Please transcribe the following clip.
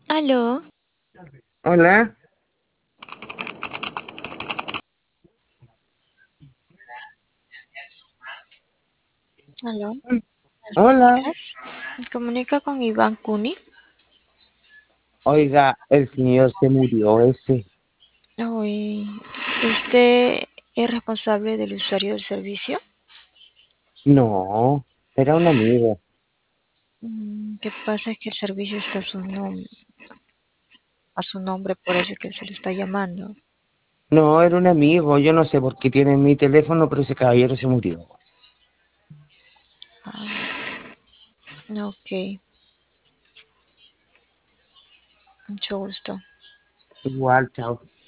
Aló, Hola, aló, buenos hola. días. Me comunica con Iván Cuni. Oiga, el señor se murió ese. Hoy, ¿usted es responsable del usuario del servicio? No, era un amigo. ¿Qué pasa? Es que el servicio está a su nombre, por eso es que se le está llamando. No, era un amigo. Yo no sé por qué tiene mi teléfono, pero ese caballero se murió. Ah, ok, mucho gusto. Igual, chao.